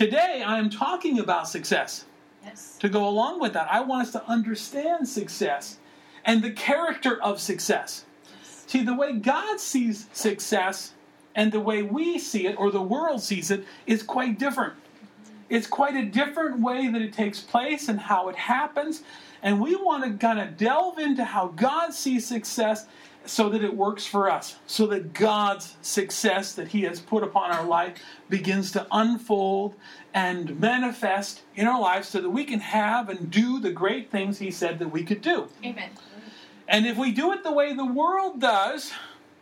Today, I am talking about success. Yes. To go along with that, I want us to understand success and the character of success. See, the way God sees success and the way we see it, or the world sees it, is quite different. It's quite a different way that it takes place and how it happens. And we want to kind of delve into how God sees success so that it works for us. So that God's success that He has put upon our life begins to unfold and manifest in our lives so that we can have and do the great things He said that we could do. Amen. And if we do it the way the world does,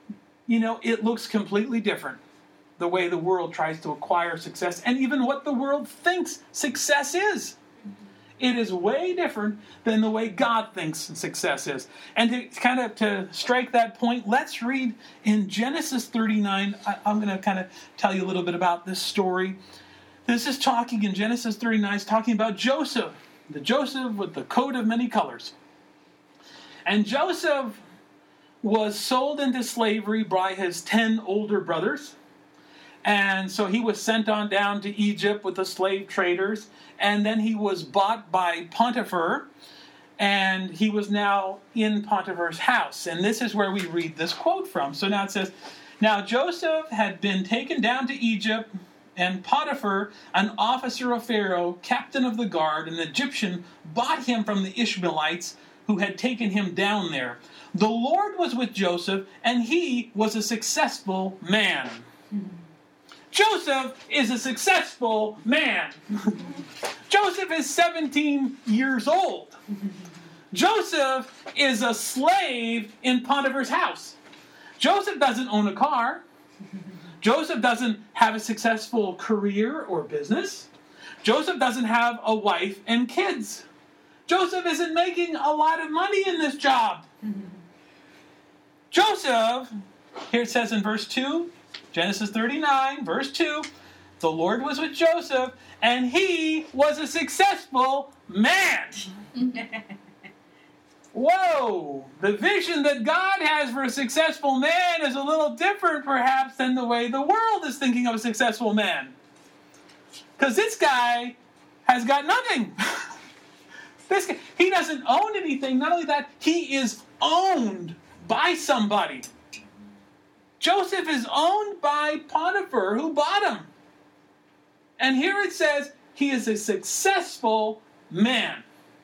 it looks completely different. The way the world tries to acquire success, and even what the world thinks success is. It is way different than the way God thinks success is. And to strike that point, let's read in Genesis 39. I'm going to kind of tell you a little bit about this story. This is talking in Genesis 39, it's talking about Joseph. The Joseph with the coat of many colors. And Joseph was sold into slavery by his 10 older brothers. And so he was sent on down to Egypt with the slave traders. And then he was bought by Potiphar. And he was now in Potiphar's house. And this is where we read this quote from. So now it says, "Now Joseph had been taken down to Egypt, and Potiphar, an officer of Pharaoh, captain of the guard, an Egyptian, bought him from the Ishmaelites who had taken him down there. The Lord was with Joseph, and he was a successful man." Joseph is a successful man. Joseph is 17 years old. Joseph is a slave in Potiphar's house. Joseph doesn't own a car. Joseph doesn't have a successful career or business. Joseph doesn't have a wife and kids. Joseph isn't making a lot of money in this job. Joseph, here it says in verse 2, Genesis 39, verse 2, "The Lord was with Joseph, and he was a successful man." Whoa! The vision that God has for a successful man is a little different, perhaps, than the way the world is thinking of a successful man. Because this guy has got nothing. This guy, he doesn't own anything. Not only that, he is owned by somebody. Joseph is owned by Potiphar, who bought him. And here it says, he is a successful man.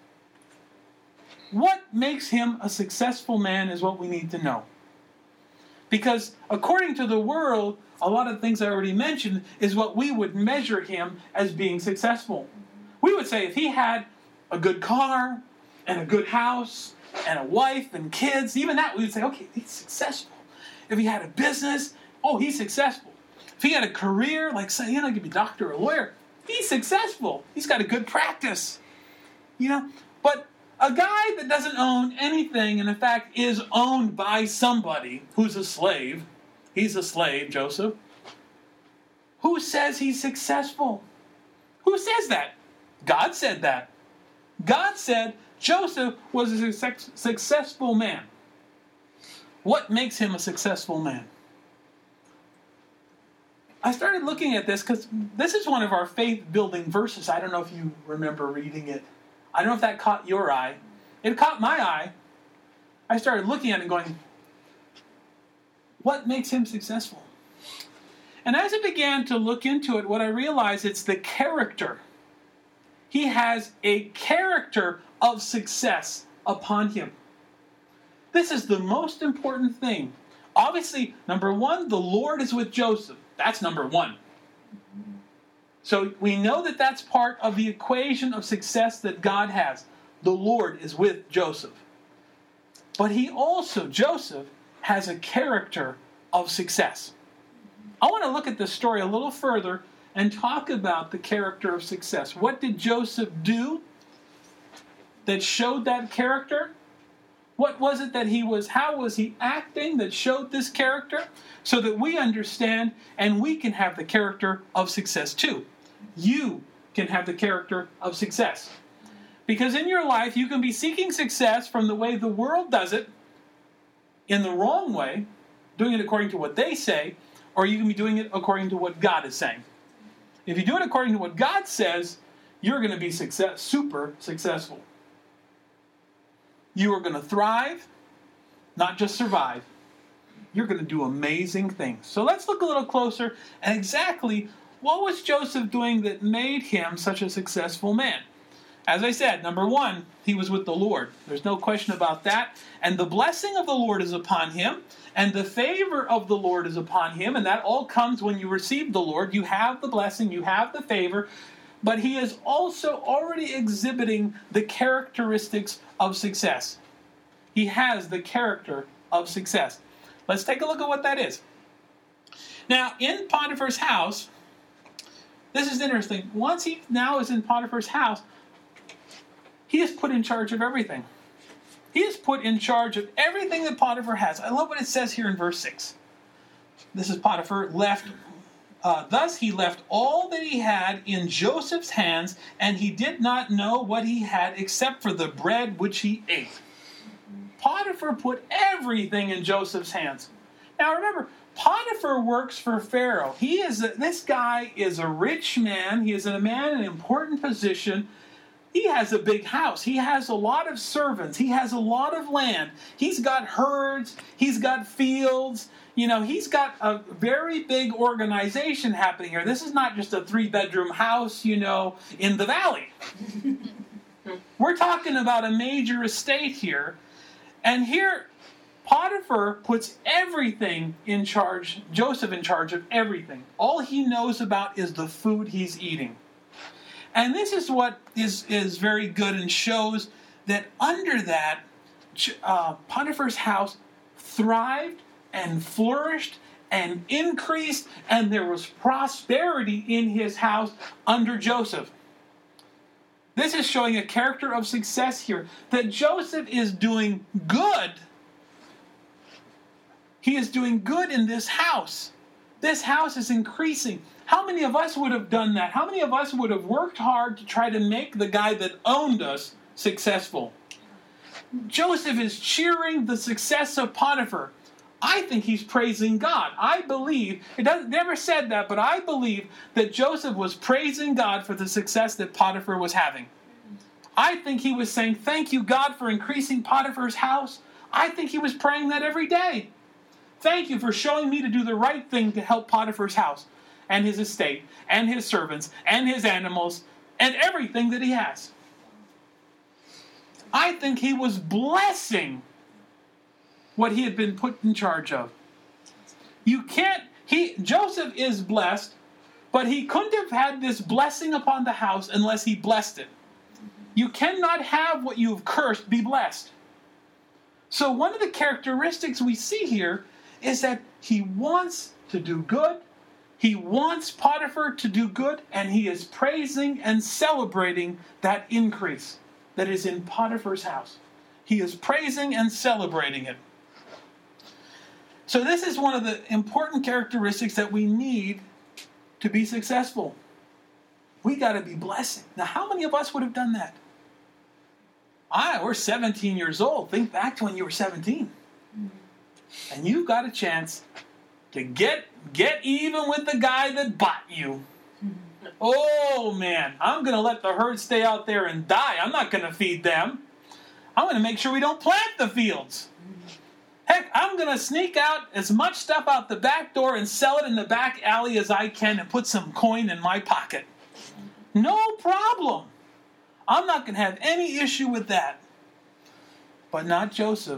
What makes him a successful man is what we need to know. Because according to the world, a lot of things I already mentioned is what we would measure him as being successful. We would say if he had a good car and a good house and a wife and kids, even that we would say, okay, he's successful. If he had a business, oh, he's successful. If he had a career, like say, he could be a doctor or a lawyer, he's successful. He's got a good practice. But a guy that doesn't own anything, and in fact is owned by somebody who's a slave, he's a slave, Joseph, who says he's successful? Who says that? God said that. God said Joseph was a successful man. What makes him a successful man? I started looking at this because this is one of our faith-building verses. I don't know if you remember reading it. I don't know if that caught your eye. It caught my eye. I started looking at it and going, what makes him successful? And as I began to look into it, what I realized, it's the character. He has a character of success upon him. This is the most important thing. Obviously, number one, the Lord is with Joseph. That's number one. So we know that that's part of the equation of success that God has. The Lord is with Joseph. But Joseph has a character of success. I want to look at this story a little further and talk about the character of success. What did Joseph do that showed that character? What was it that how was he acting that showed this character? So that we understand and we can have the character of success too. You can have the character of success. Because in your life, you can be seeking success from the way the world does it, in the wrong way, doing it according to what they say, or you can be doing it according to what God is saying. If you do it according to what God says, you're going to be super successful. You are going to thrive, not just survive. You're going to do amazing things. So let's look a little closer at exactly what was Joseph doing that made him such a successful man. As I said, number one, he was with the Lord. There's no question about that. And the blessing of the Lord is upon him, and the favor of the Lord is upon him, and that all comes when you receive the Lord. You have the blessing, you have the favor, but he is also already exhibiting the characteristics of success. He has the character of success. Let's take a look at what that is. Now, in Potiphar's house, this is interesting. Once he now is in Potiphar's house, he is put in charge of everything. He is put in charge of everything that Potiphar has. I love what it says here in verse 6. This is Potiphar left. Thus he left all that he had in Joseph's hands, and he did not know what he had except for the bread which he ate. Potiphar put everything in Joseph's hands. Now remember, Potiphar works for Pharaoh. This guy is a rich man. He is a man in an important position. He has a big house. He has a lot of servants. He has a lot of land. He's got herds. He's got fields. He's got a very big organization happening here. This is not just a 3-bedroom house, in the valley. We're talking about a major estate here. And here, Potiphar puts everything in charge, Joseph in charge of everything. All he knows about is the food he's eating. And this is what is very good and shows that under that, Potiphar's house thrived and flourished and increased, and there was prosperity in his house under Joseph. This is showing a character of success here, that Joseph is doing good. He is doing good in this house. This house is increasing. How many of us would have done that? How many of us would have worked hard to try to make the guy that owned us successful? Joseph is cheering the success of Potiphar. I think he's praising God. I believe, never said that, but I believe that Joseph was praising God for the success that Potiphar was having. I think he was saying, thank you, God, for increasing Potiphar's house. I think he was praying that every day. Thank you for showing me to do the right thing to help Potiphar's house and his estate and his servants and his animals and everything that he has. I think he was blessing what he had been put in charge of. Joseph is blessed, but he couldn't have had this blessing upon the house unless he blessed it. You cannot have what you've cursed be blessed. So one of the characteristics we see here is that he wants to do good. He wants Potiphar to do good, and he is praising and celebrating that increase that is in Potiphar's house. He is praising and celebrating it. So this is one of the important characteristics that we need to be successful. We got to be blessing. Now, how many of us would have done that? We're 17 years old. Think back to when you were 17. And you've got a chance to get even with the guy that bought you. Oh, man, I'm going to let the herd stay out there and die. I'm not going to feed them. I'm going to make sure we don't plant the fields. Heck, I'm going to sneak out as much stuff out the back door and sell it in the back alley as I can and put some coin in my pocket. No problem. I'm not going to have any issue with that. But not Joseph.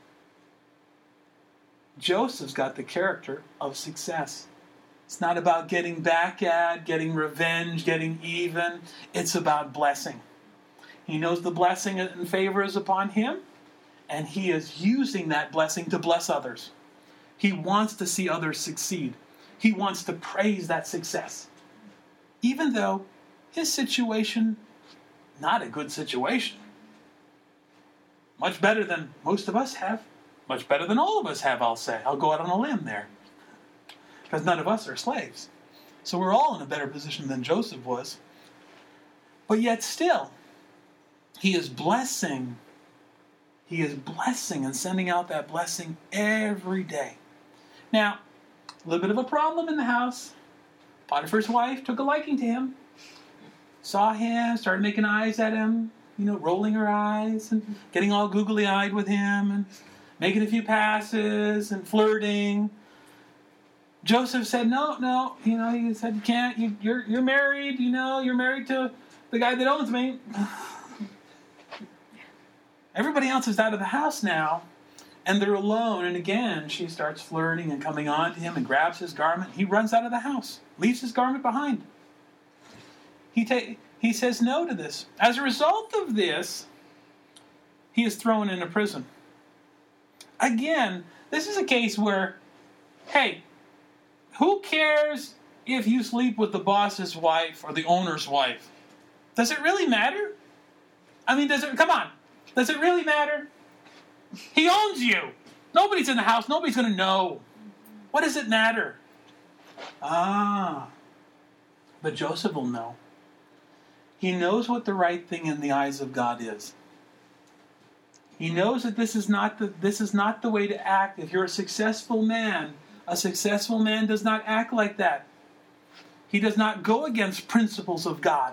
Joseph's got the character of success. It's not about getting back at, getting revenge, getting even. It's about blessing. He knows the blessing and favor is upon him, and he is using that blessing to bless others. He wants to see others succeed. He wants to praise that success. Even though his situation, not a good situation. Much better than most of us have. Much better than all of us have, I'll say. I'll go out on a limb there. Because none of us are slaves. So we're all in a better position than Joseph was. But yet still, he is blessing. He is blessing and sending out that blessing every day. Now, a little bit of a problem in the house. Potiphar's wife took a liking to him. Saw him, started making eyes at him, rolling her eyes and getting all googly-eyed with him and making a few passes and flirting. Joseph said, no, he said, you can't, you're married, you're married to the guy that owns me. Everybody else is out of the house now, and they're alone. And again, she starts flirting and coming on to him and grabs his garment. He runs out of the house, leaves his garment behind. He says no to this. As a result of this, he is thrown into prison. Again, this is a case where, hey, who cares if you sleep with the boss's wife or the owner's wife? Does it really matter? Come on. Does it really matter? He owns you. Nobody's in the house. Nobody's going to know. What does it matter? But Joseph will know. He knows what the right thing in the eyes of God is. He knows that this is not the way to act. If you're a successful man does not act like that. He does not go against principles of God.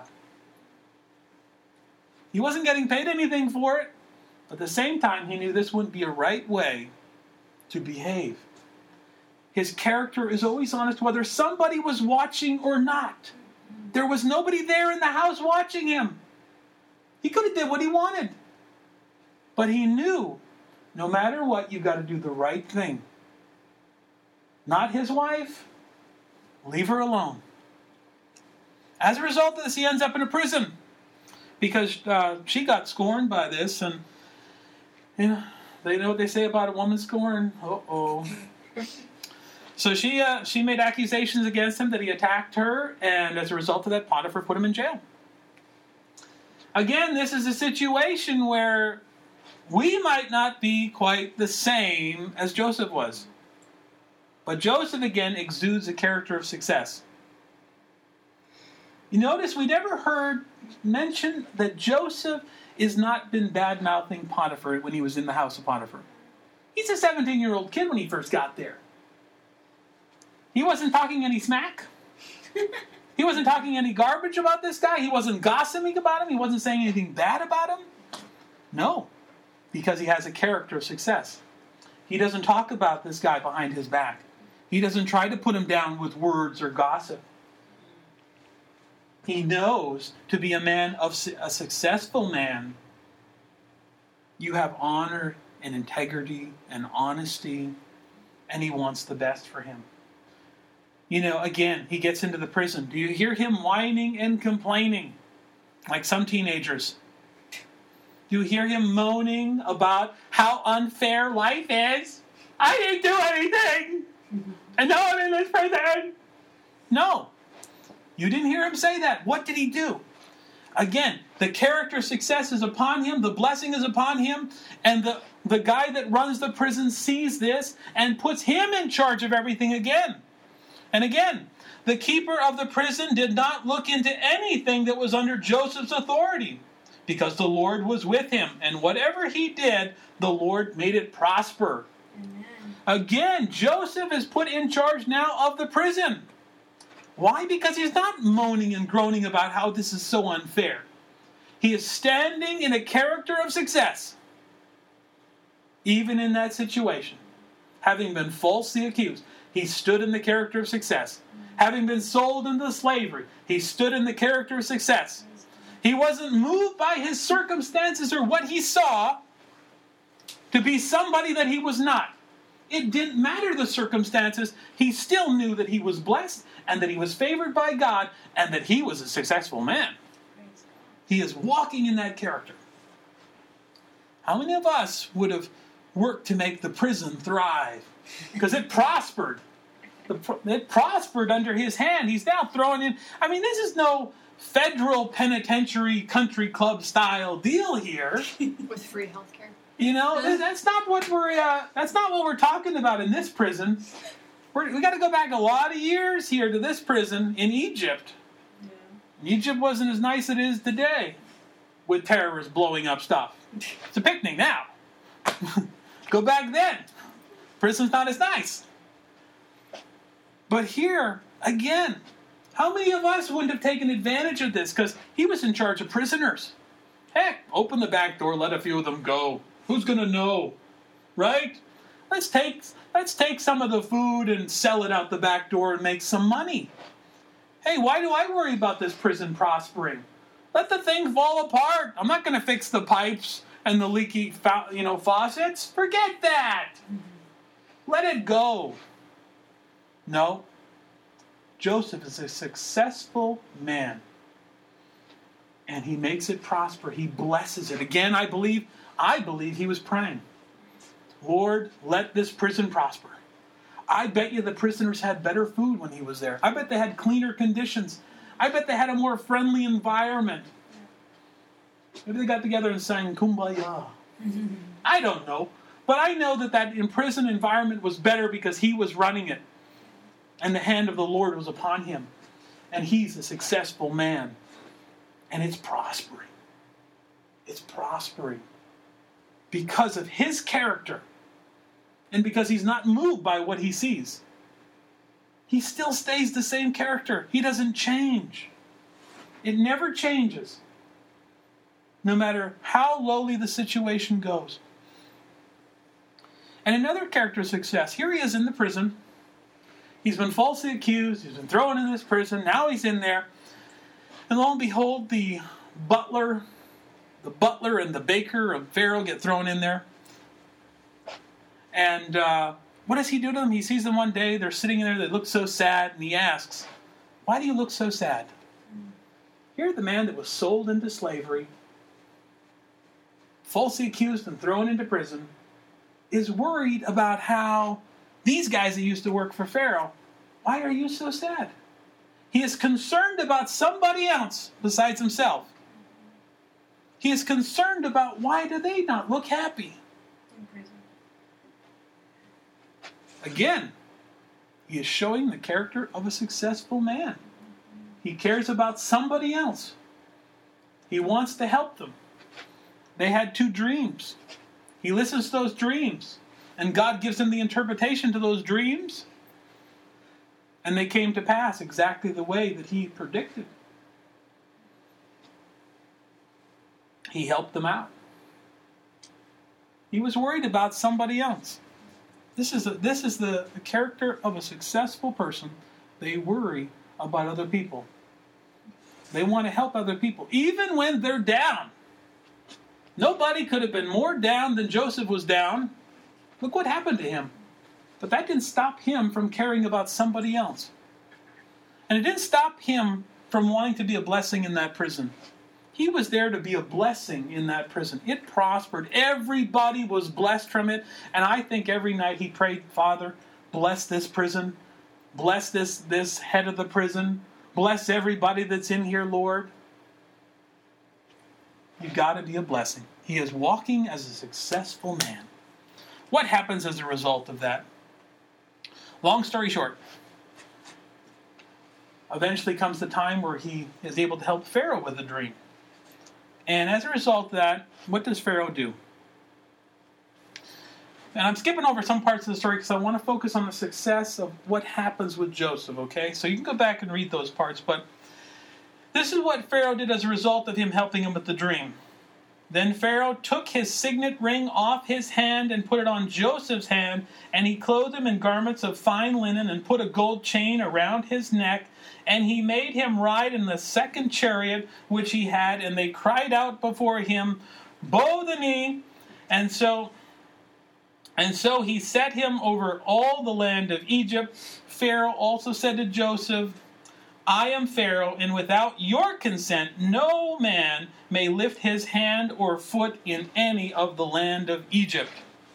He wasn't getting paid anything for it, but at the same time, he knew this wouldn't be a right way to behave. His character is always honest, whether somebody was watching or not. There was nobody there in the house watching him. He could have did what he wanted. But he knew, no matter what, you've got to do the right thing. Not his wife. Leave her alone. As a result of this, he ends up in a prison. Because she got scorned by this. And, they know what they say about a woman scorned. Uh-oh. So she made accusations against him that he attacked her. And as a result of that, Potiphar put him in jail. Again, this is a situation where we might not be quite the same as Joseph was. But Joseph, again, exudes a character of success. You notice we never heard mention that Joseph has not been bad-mouthing Potiphar when he was in the house of Potiphar. He's a 17-year-old kid when he first got there. He wasn't talking any smack. He wasn't talking any garbage about this guy. He wasn't gossiping about him. He wasn't saying anything bad about him. No, because he has a character of success. He doesn't talk about this guy behind his back. He doesn't try to put him down with words or gossip. He knows to be a successful man, you have honor and integrity and honesty, and he wants the best for him. Again, he gets into the prison. Do you hear him whining and complaining like some teenagers? Do you hear him moaning about how unfair life is? I didn't do anything, and now I'm in this prison. No. You didn't hear him say that. What did he do? Again, the character success is upon him, the blessing is upon him, and the guy that runs the prison sees this and puts him in charge of everything again. And again, the keeper of the prison did not look into anything that was under Joseph's authority, because the Lord was with him, and whatever he did, the Lord made it prosper. Amen. Again, Joseph is put in charge now of the prison. Why? Because he's not moaning and groaning about how this is so unfair. He is standing in a character of success, even in that situation. Having been falsely accused, he stood in the character of success. Having been sold into slavery, he stood in the character of success. He wasn't moved by his circumstances or what he saw to be somebody that he was not. It didn't matter the circumstances. He still knew that he was blessed and that he was favored by God and that he was a successful man. He is walking in that character. How many of us would have worked to make the prison thrive? Because it prospered. It prospered under his hand. He's now throwing in... this is no federal penitentiary country club style deal here. With free healthcare. That's not what we're talking about in this prison. We got to go back a lot of years here to this prison in Egypt. Yeah. Egypt wasn't as nice as it is today, with terrorists blowing up stuff. It's a picnic now. Go back then. Prison's not as nice. But here, again, How many of us wouldn't have taken advantage of this? Because he was in charge of prisoners. Heck, open the back door, let a few of them go. Who's going to know? Right? Let's take some of the food and sell it out the back door and make some money. Hey, why do I worry about this prison prospering? Let the thing fall apart. I'm not going to fix the pipes and the leaky faucets. Forget that. Let it go. No. Joseph is a successful man. And he makes it prosper. He blesses it. Again, I believe he was praying. Lord, let this prison prosper. I bet you the prisoners had better food when he was there. I bet they had cleaner conditions. I bet they had a more friendly environment. Maybe they got together and sang Kumbaya. I don't know. But I know that imprisoned environment was better because he was running it. And the hand of the Lord was upon him. And he's a successful man. And it's prospering. It's prospering. Because of his character. And because he's not moved by what he sees. He still stays the same character. He doesn't change. It never changes. No matter how lowly the situation goes. And another character of success. Here he is in the prison. He's been falsely accused. He's been thrown in this prison. Now he's in there. And lo and behold, the butler and the baker of Pharaoh get thrown in there. And what does he do to them? He sees them one day. They're sitting in there. They look so sad. And he asks, why do you look so sad? Here the man that was sold into slavery, falsely accused and thrown into prison, is worried about how these guys that used to work for Pharaoh, why are you so sad? He is concerned about somebody else besides himself. He is concerned about why do they not look happy? In prison. Again, he is showing the character of a successful man. He cares about somebody else. He wants to help them. They had 2 dreams. He listens to those dreams. And God gives him the interpretation to those dreams. And they came to pass exactly the way that he predicted. He helped them out. He was worried about somebody else. This is the character of a successful person. They worry about other people. They want to help other people, even when they're down. Nobody could have been more down than Joseph was down. Look what happened to him. But that didn't stop him from caring about somebody else. And it didn't stop him from wanting to be a blessing in that prison. He was there to be a blessing in that prison. It prospered. Everybody was blessed from it. And I think every night he prayed, Father, bless this prison. Bless this head of the prison. Bless everybody that's in here, Lord. You've got to be a blessing. He is walking as a successful man. What happens as a result of that? Long story short, eventually comes the time where he is able to help Pharaoh with a dream. And as a result of that, what does Pharaoh do? And I'm skipping over some parts of the story because I want to focus on the success of what happens with Joseph, okay? So you can go back and read those parts, but this is what Pharaoh did as a result of him helping him with the dream. Then Pharaoh took his signet ring off his hand and put it on Joseph's hand, and he clothed him in garments of fine linen and put a gold chain around his neck, and he made him ride in the second chariot which he had, and they cried out before him, bow the knee, and so he set him over all the land of Egypt. Pharaoh also said to Joseph, I am Pharaoh, and without your consent, no man may lift his hand or foot in any of the land of Egypt.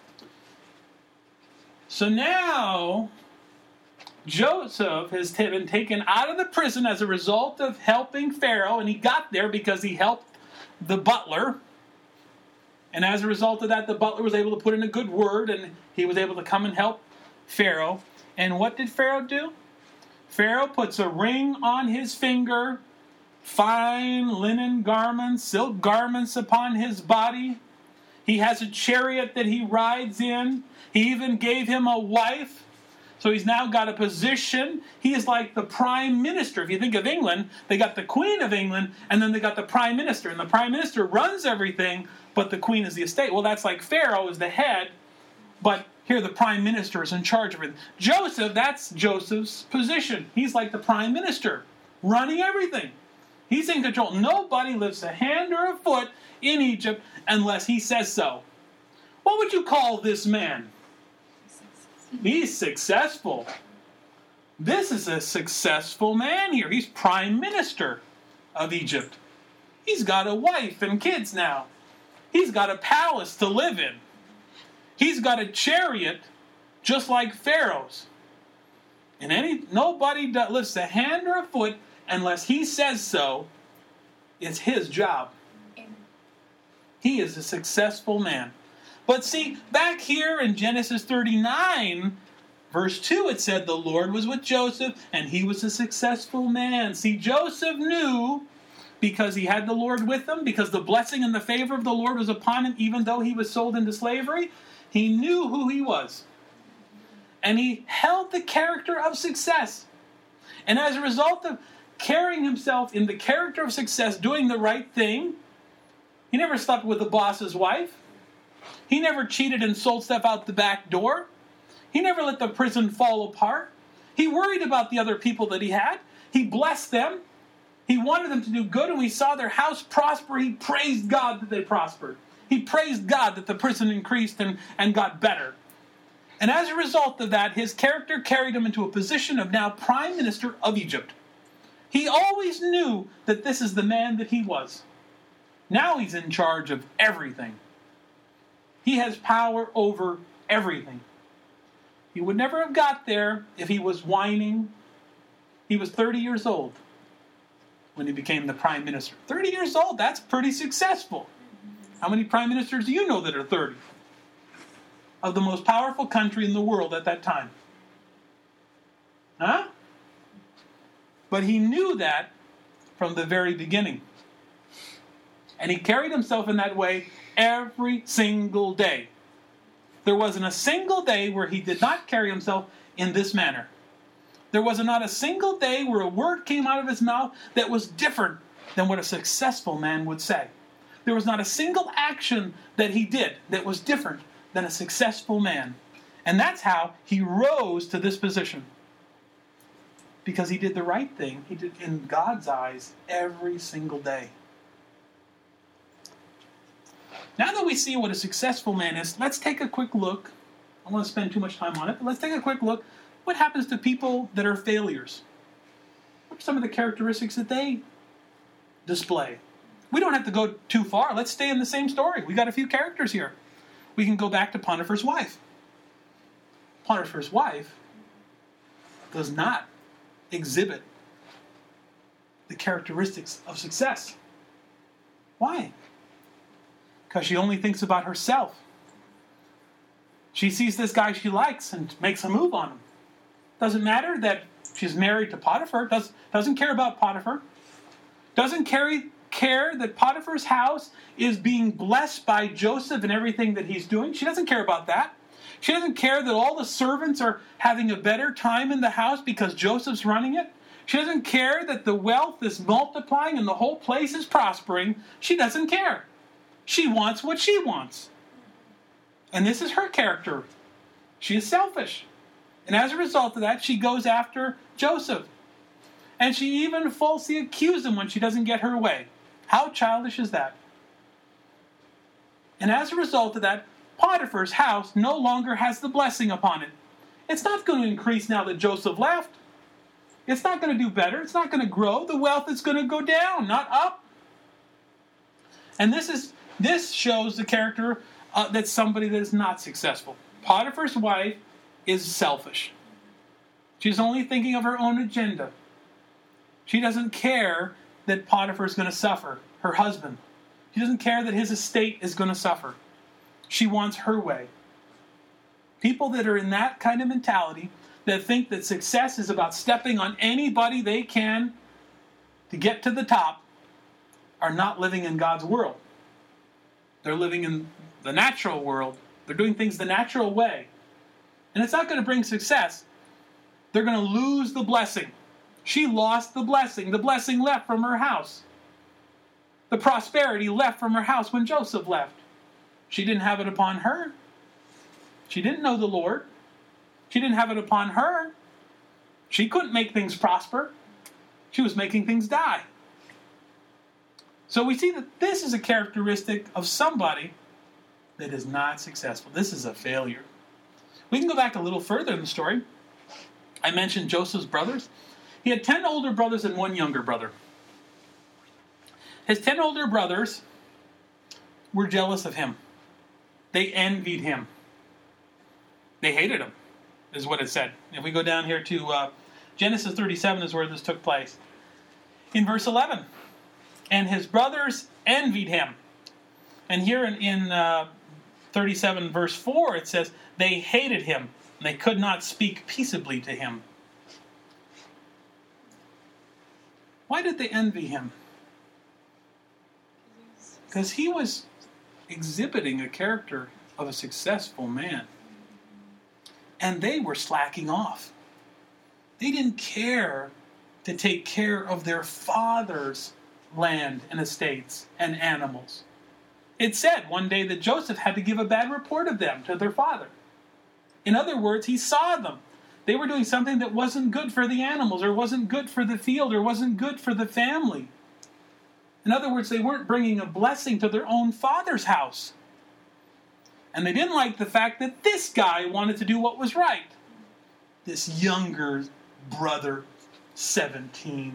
So now, Joseph has been taken out of the prison as a result of helping Pharaoh, and he got there because he helped the butler. And as a result of that, the butler was able to put in a good word, and he was able to come and help Pharaoh. And what did Pharaoh do? Pharaoh puts a ring on his finger, fine linen garments, silk garments upon his body. He has a chariot that he rides in. He even gave him a wife. So he's now got a position. He is like the prime minister. If you think of England, they got the Queen of England, and then they got the prime minister. And the prime minister runs everything, but the queen is the estate. Well, that's like Pharaoh is the head, but here the prime minister is in charge of it. Joseph, that's Joseph's position. He's like the prime minister, running everything. He's in control. Nobody lifts a hand or a foot in Egypt unless he says so. What would you call this man? He's successful. This is a successful man here. He's prime minister of Egypt. He's got a wife and kids now. He's got a palace to live in. He's got a chariot just like Pharaoh's. And nobody lifts a hand or a foot unless he says so. It's his job. He is a successful man. But see, back here in Genesis 39, verse 2, it said the Lord was with Joseph and he was a successful man. See, Joseph knew, because he had the Lord with him, because the blessing and the favor of the Lord was upon him, even though he was sold into slavery, he knew who he was. And he held the character of success. And as a result of carrying himself in the character of success, doing the right thing, he never slept with the boss's wife. He never cheated and sold stuff out the back door. He never let the prison fall apart. He worried about the other people that he had. He blessed them. He wanted them to do good, and we saw their house prosper. He praised God that they prospered. He praised God that the prison increased and got better. And as a result of that, his character carried him into a position of now prime minister of Egypt. He always knew that this is the man that he was. Now he's in charge of everything. He has power over everything. He would never have got there if he was whining. He was 30 years old when he became the prime minister. 30 years old, that's pretty successful. How many prime ministers do you know that are 30? Of the most powerful country in the world at that time. Huh? But he knew that from the very beginning. And he carried himself in that way every single day. There wasn't a single day where he did not carry himself in this manner. There was not a single day where a word came out of his mouth that was different than what a successful man would say. There was not a single action that he did that was different than a successful man. And that's how he rose to this position. Because he did the right thing. He did in God's eyes every single day. Now that we see what a successful man is, let's take a quick look. I don't want to spend too much time on it, but let's take a quick look. What happens to people that are failures? What are some of the characteristics that they display? We don't have to go too far. Let's stay in the same story. We got a few characters here. We can go back to Potiphar's wife. Potiphar's wife does not exhibit the characteristics of success. Why? Because she only thinks about herself. She sees this guy she likes and makes a move on him. Doesn't matter that she's married to Potiphar. Doesn't care about Potiphar. Doesn't care that Potiphar's house is being blessed by Joseph and everything that he's doing. She doesn't care about that. She doesn't care that all the servants are having a better time in the house because Joseph's running it. She doesn't care that the wealth is multiplying and the whole place is prospering. She doesn't care. She wants what she wants. And this is her character. She is selfish. And as a result of that, she goes after Joseph. And she even falsely accuses him when she doesn't get her way. How childish is that? And as a result of that, Potiphar's house no longer has the blessing upon it. It's not going to increase now that Joseph left. It's not going to do better. It's not going to grow. The wealth is going to go down, not up. And this shows the character that's somebody that is not successful. Potiphar's wife is selfish. She's only thinking of her own agenda. She doesn't care that Potiphar is going to suffer, her husband. She doesn't care that his estate is going to suffer. She wants her way. People that are in that kind of mentality, that think that success is about stepping on anybody they can to get to the top, are not living in God's world. They're living in the natural world. They're doing things the natural way. And it's not going to bring success. they're going to lose the blessing. She lost the blessing. The blessing left from her house. The prosperity left from her house when Joseph left. She didn't have it upon her. She didn't know the Lord. She didn't have it upon her. She couldn't make things prosper. She was making things die. So we see that this is a characteristic of somebody that is not successful. This is a failure. We can go back a little further in the story. I mentioned Joseph's brothers. He had 10 older brothers and 1 younger brother. His 10 older brothers were jealous of him. They envied him. They hated him, is what it said. If we go down here to Genesis 37 is where this took place. In verse 11, and his brothers envied him. And here in 37 verse 4 it says, they hated him, and they could not speak peaceably to him. Why did they envy him? Because he was exhibiting a character of a successful man. And they were slacking off. They didn't care to take care of their father's land and estates and animals. It said one day that Joseph had to give a bad report of them to their father. In other words, he saw them. They were doing something that wasn't good for the animals, or wasn't good for the field, or wasn't good for the family. In other words, they weren't bringing a blessing to their own father's house. And they didn't like the fact that this guy wanted to do what was right. This younger brother, 17.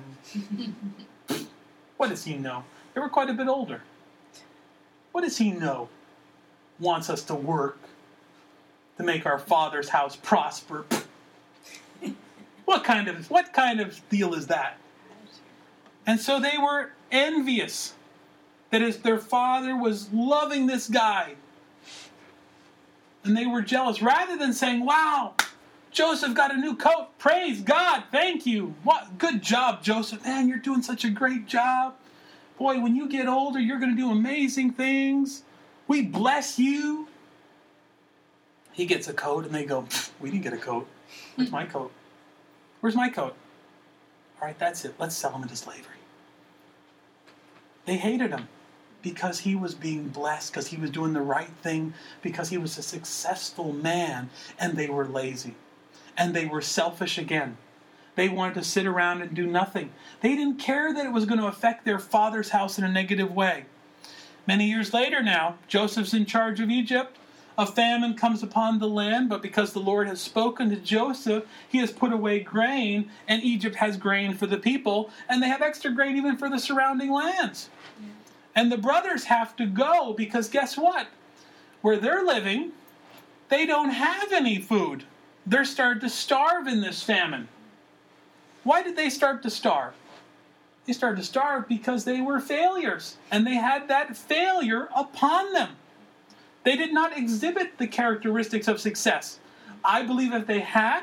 What does he know? They were quite a bit older. What does he know? Wants us to work to make our father's house prosper. What kind of deal is that? And so they were envious that their father was loving this guy. And they were jealous. Rather than saying, wow, Joseph got a new coat. Praise God. Thank you. What good job, Joseph. Man, you're doing such a great job. Boy, when you get older, you're going to do amazing things. We bless you. He gets a coat, and they go, we didn't get a coat. Where's my coat? Where's my coat? All right, that's it. Let's sell him into slavery. They hated him because he was being blessed, because he was doing the right thing, because he was a successful man, and they were lazy. And they were selfish again. They wanted to sit around and do nothing. They didn't care that it was going to affect their father's house in a negative way. Many years later now, Joseph's in charge of Egypt. A famine comes upon the land, but because the Lord has spoken to Joseph, he has put away grain, and Egypt has grain for the people, and they have extra grain even for the surrounding lands. Yeah. And the brothers have to go because guess what? Where they're living, they don't have any food. They're starting to starve in this famine. Why did they start to starve? They started to starve because they were failures, and they had that failure upon them. They did not exhibit the characteristics of success. I believe if they had,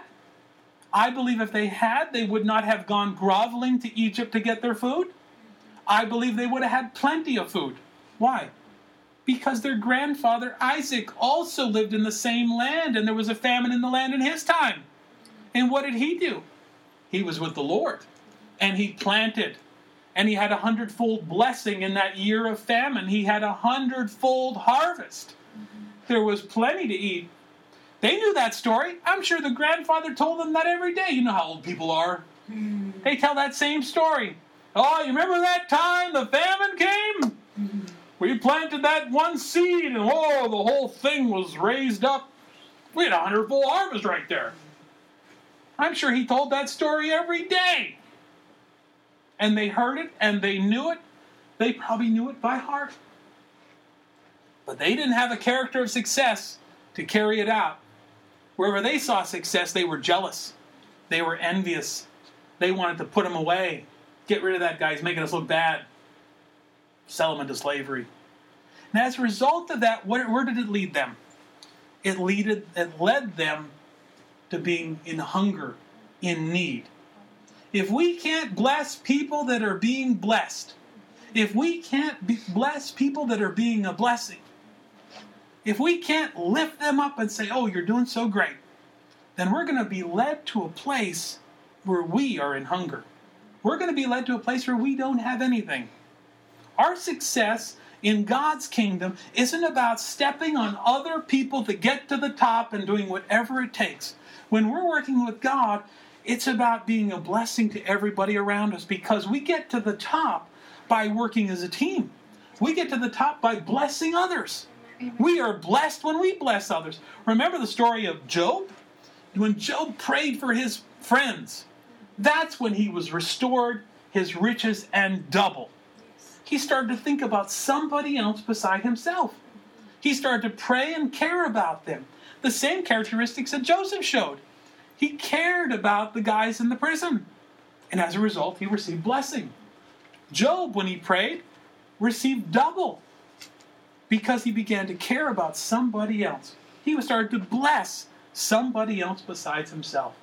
they would not have gone groveling to Egypt to get their food. I believe they would have had plenty of food. Why? Because their grandfather Isaac also lived in the same land, and there was a famine in the land in his time. And what did he do? He was with the Lord, and he planted, and he had 100-fold blessing in that year of famine. He had 100-fold harvest. There was plenty to eat. They knew that story. I'm sure the grandfather told them that every day. You know how old people are. They tell that same story. Oh, you remember that time the famine came? We planted that one seed, and the whole thing was raised up. We had 100-fold harvest right there. I'm sure he told that story every day. And they heard it, and they knew it. They probably knew it by heart. But they didn't have a character of success to carry it out. Wherever they saw success, they were jealous. They were envious. They wanted to put him away. Get rid of that guy. He's making us look bad. Sell him into slavery. And as a result of that, where did it lead them? It led them to being in hunger, in need. If we can't bless people that are being blessed, if we can't bless people that are being a blessing, if we can't lift them up and say, oh, you're doing so great, then we're going to be led to a place where we are in hunger. We're going to be led to a place where we don't have anything. Our success in God's kingdom isn't about stepping on other people to get to the top and doing whatever it takes. When we're working with God, it's about being a blessing to everybody around us, because we get to the top by working as a team. We get to the top by blessing others. We are blessed when we bless others. Remember the story of Job? When Job prayed for his friends, that's when he was restored his riches and double. He started to think about somebody else beside himself. He started to pray and care about them. The same characteristics that Joseph showed. He cared about the guys in the prison. And as a result, he received blessing. Job, when he prayed, received double because he began to care about somebody else. He started to bless somebody else besides himself.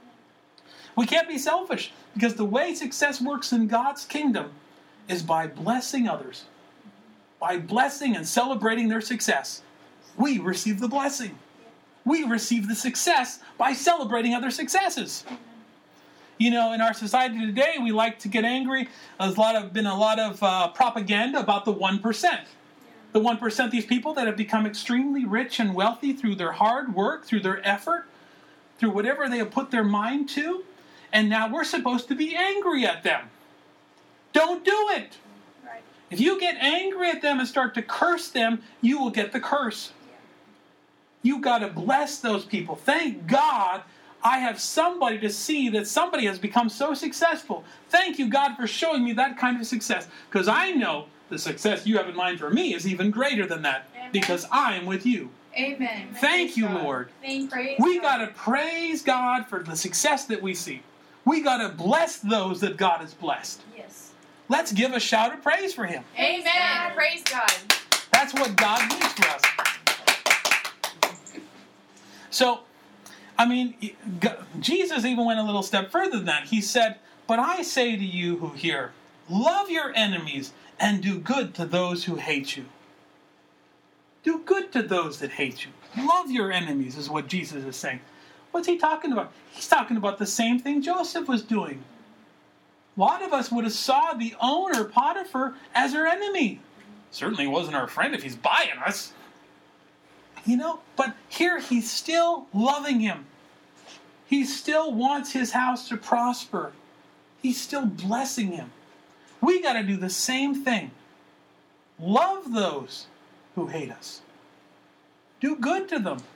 We can't be selfish, because the way success works in God's kingdom is by blessing others. By blessing and celebrating their success, we receive the blessing. We receive the success by celebrating other successes. You know, in our society today, we like to get angry. There's been a lot of propaganda about the 1%. The 1%, these people that have become extremely rich and wealthy through their hard work, through their effort, through whatever they have put their mind to. And now we're supposed to be angry at them. Don't do it. Right. If you get angry at them and start to curse them, you will get the curse. You got to bless those people. Thank God I have somebody to see that somebody has become so successful. Thank you, God, for showing me that kind of success. Because I know the success you have in mind for me is even greater than that. Amen. Because I am with you. Amen. Thank you, Lord. We got to praise God for the success that we see. We got to bless those that God has blessed. Yes. Let's give a shout of praise for Him. Amen. Praise God. That's what God needs for us. So, I mean, Jesus even went a little step further than that. He said, "But I say to you who hear, love your enemies and do good to those who hate you." Do good to those that hate you. Love your enemies is what Jesus is saying. What's he talking about? He's talking about the same thing Joseph was doing. A lot of us would have saw the owner, Potiphar, as our enemy. Certainly wasn't our friend if he's buying us. You know, but here he's still loving him. He still wants his house to prosper. He's still blessing him. We got to do the same thing. Love those who hate us. Do good to them.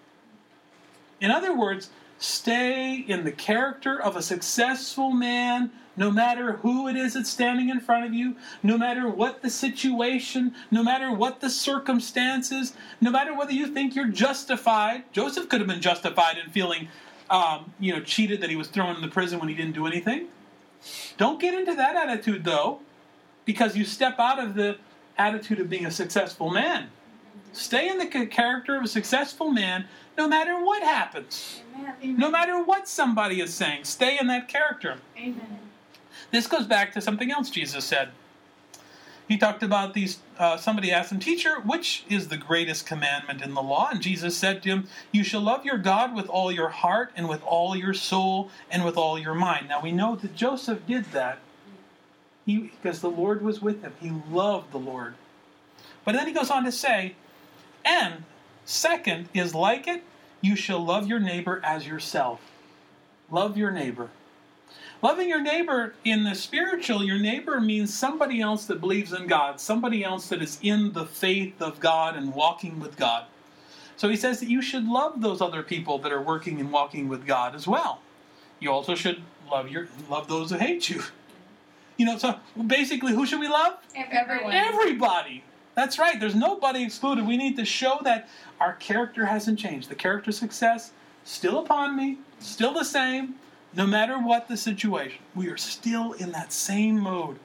In other words, stay in the character of a successful man, no matter who it is that's standing in front of you, no matter what the situation, no matter what the circumstances, no matter whether you think you're justified. Joseph could have been justified in feeling, cheated that he was thrown in the prison when he didn't do anything. Don't get into that attitude, though, because you step out of the attitude of being a successful man. Stay in the character of a successful man, no matter what happens. Amen. No matter what somebody is saying. Stay in that character. Amen. This goes back to something else Jesus said. He talked about these, somebody asked him, "Teacher, which is the greatest commandment in the law?" And Jesus said to him, "You shall love your God with all your heart and with all your soul and with all your mind." Now we know that Joseph did that because the Lord was with him. He loved the Lord. But then he goes on to say, "And second is like it, you shall love your neighbor as yourself." Love your neighbor. Loving your neighbor in the spiritual, your neighbor means somebody else that believes in God, somebody else that is in the faith of God and walking with God. So he says that you should love those other people that are working and walking with God as well. You also should love those who hate you. You know, so basically, who should we love? Everyone. Everybody. That's right. There's nobody excluded. We need to show that our character hasn't changed. The character success, still upon me, still the same. No matter what the situation, we are still in that same mode.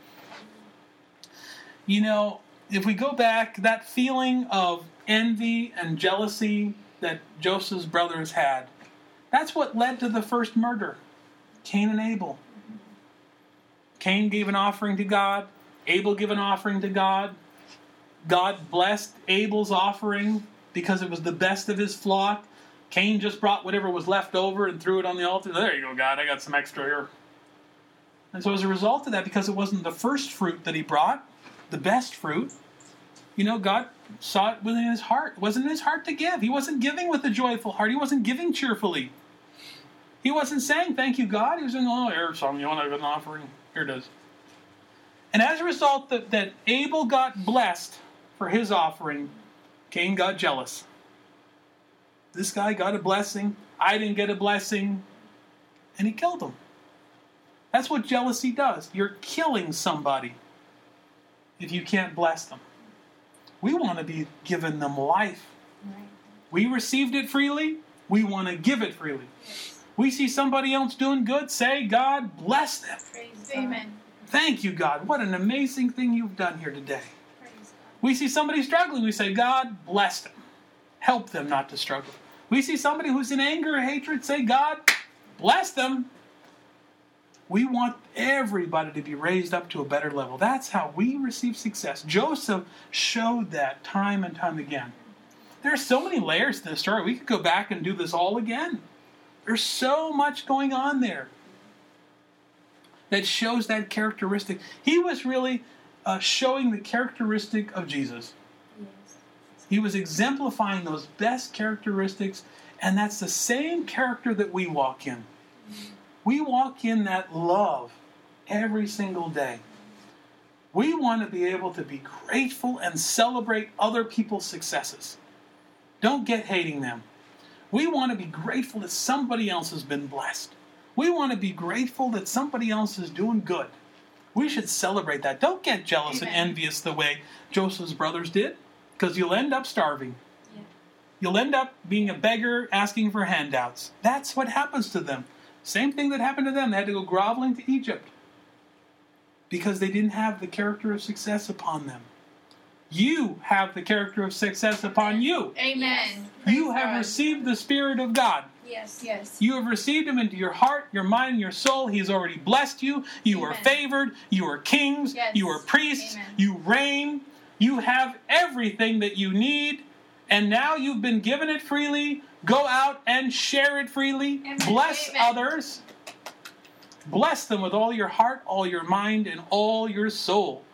You know, if we go back, that feeling of envy and jealousy that Joseph's brothers had, that's what led to the first murder, Cain and Abel. Cain gave an offering to God. Abel gave an offering to God. God blessed Abel's offering because it was the best of his flock. Cain just brought whatever was left over and threw it on the altar. There you go, God, I got some extra here. And so as a result of that, because it wasn't the first fruit that he brought, the best fruit, God saw it within his heart. It wasn't in his heart to give. He wasn't giving with a joyful heart. He wasn't giving cheerfully. He wasn't saying, thank you, God. He was saying, oh, here's something. You want an offering? Here it is. And as a result that Abel got blessed for his offering, Cain got jealous. This guy got a blessing. I didn't get a blessing. And he killed him. That's what jealousy does. You're killing somebody if you can't bless them. We want to be giving them life. Right. We received it freely. We want to give it freely. We see somebody else doing good, say, God, bless them. Praise Amen. Thank you, God. What an amazing thing you've done here today. Praise God. We see somebody struggling. We say, God, bless them. Help them not to struggle. We see somebody who's in anger or hatred, say, God, bless them. We want everybody to be raised up to a better level. That's how we receive success. Joseph showed that time and time again. There are so many layers to the story. We could go back and do this all again. There's so much going on there that shows that characteristic. He was really showing the characteristic of Jesus. Yes. He was exemplifying those best characteristics, and that's the same character that we walk in. We walk in that love every single day. We want to be able to be grateful and celebrate other people's successes. Don't get hating them. We want to be grateful that somebody else has been blessed. We want to be grateful that somebody else is doing good. We should celebrate that. Don't get jealous Amen. and envious the way Joseph's brothers did, because you'll end up starving. Yeah. You'll end up being a beggar asking for handouts. That's what happens to them. Same thing that happened to them. They had to go groveling to Egypt because they didn't have the character of success upon them. You have the character of success upon you. Amen. You Praise have God. received the Spirit of God. Yes. Yes. You have received Him into your heart, your mind, and your soul. He's already blessed you. You are Amen. favored. You are kings. Yes. You are priests. Amen. You reign. You have everything that you need. And now you've been given it freely. Go out and share it freely. Amen. Bless Amen. others. Bless them with all your heart, all your mind, and all your soul.